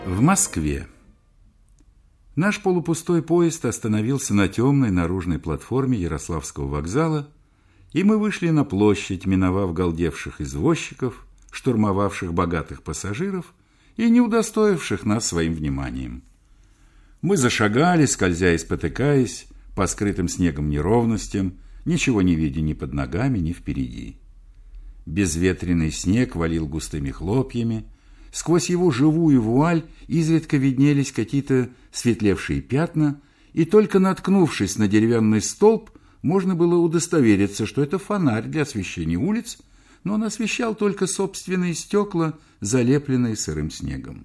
В Москве. Наш полупустой поезд остановился на темной наружной платформе Ярославского вокзала, и мы вышли на площадь, миновав галдевших извозчиков, штурмовавших богатых пассажиров и не удостоивших нас своим вниманием. Мы зашагали, скользя и спотыкаясь, по скрытым снегом неровностям, ничего не видя ни под ногами, ни впереди. Безветренный снег валил густыми хлопьями, сквозь его живую вуаль изредка виднелись какие-то светлевшие пятна, и только наткнувшись на деревянный столб, можно было удостовериться, что это фонарь для освещения улиц, но он освещал только собственные стекла, залепленные сырым снегом.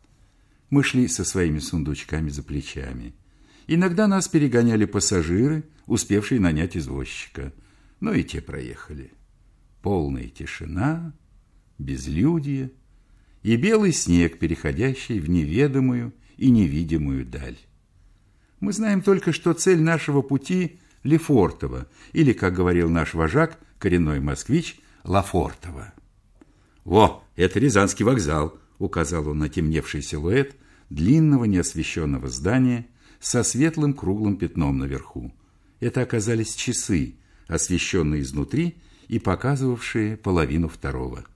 Мы шли со своими сундучками за плечами. Иногда нас перегоняли пассажиры, успевшие нанять извозчика, но и те проехали. Полная тишина, безлюдье и белый снег, переходящий в неведомую и невидимую даль. Мы знаем только, что цель нашего пути – Лефортово, или, как говорил наш вожак, коренной москвич, Лафортово. «Во, это Рязанский вокзал», – указал он на темневший силуэт длинного неосвещенного здания со светлым круглым пятном наверху. Это оказались часы, освещенные изнутри и показывавшие половину второго.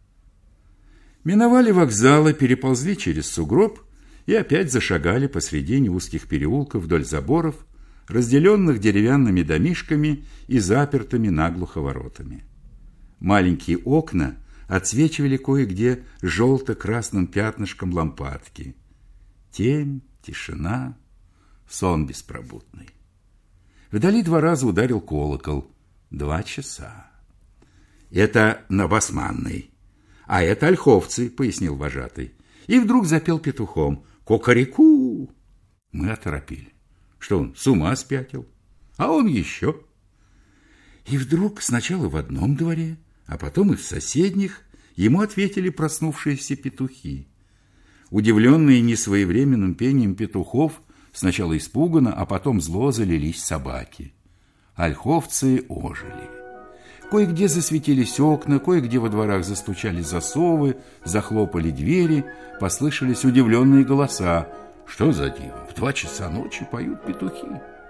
Миновали вокзалы, переползли через сугроб и опять зашагали посредине узких переулков вдоль заборов, разделенных деревянными домишками и запертыми наглухо воротами. Маленькие окна отсвечивали кое-где желто-красным пятнышком лампадки. Темь, тишина, сон беспробудный. Вдали 2 раза ударил колокол. 2 часа. «Это на Басманной, а это ольховцы», — пояснил вожатый. И вдруг запел петухом: «Кукареку!» Мы оторопели. Что он, с ума спятил? А он еще. И вдруг сначала в одном дворе, а потом и в соседних ему ответили проснувшиеся петухи. Удивленные несвоевременным пением петухов, сначала испуганно, а потом зло залились собаки. Ольховцы ожили. Кое-где засветились окна, кое-где во дворах застучали засовы, захлопали двери, послышались удивленные голоса. Что за диво? В 2 часа ночи поют петухи.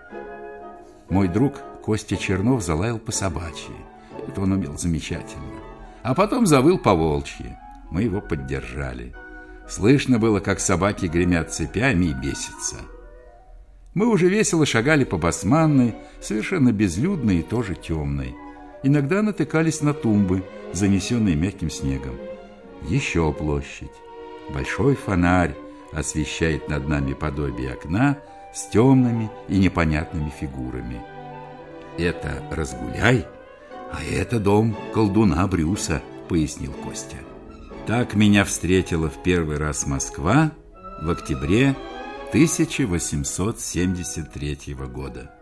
Мой друг Костя Чернов залаял по-собачьи. Это он умел замечательно. А потом завыл по-волчьи. Мы его поддержали. Слышно было, как собаки гремят цепями и бесятся. Мы уже весело шагали по Басманной, совершенно безлюдной и тоже темной. Иногда натыкались на тумбы, занесенные мягким снегом. Еще площадь. Большой фонарь освещает над нами подобие окна с темными и непонятными фигурами. «Это Разгуляй, а это дом колдуна Брюса», — пояснил Костя. Так меня встретила в первый раз Москва в октябре 1873 года.